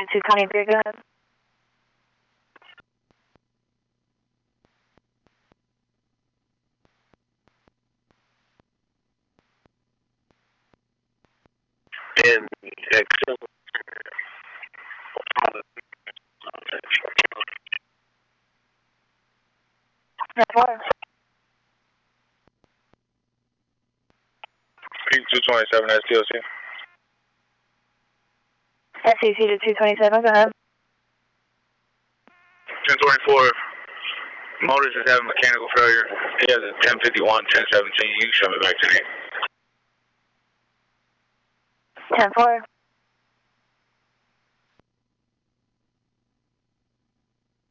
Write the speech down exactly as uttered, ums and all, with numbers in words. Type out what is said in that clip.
two twenty-three, go ahead. And Excel. ten four. two twenty-seven S T O C. S C C to two twenty-seven, go ahead. ten twenty-four, motors is having mechanical failure. He has a ten fifty-one, ten seventeen. You can show me back to me. ten four.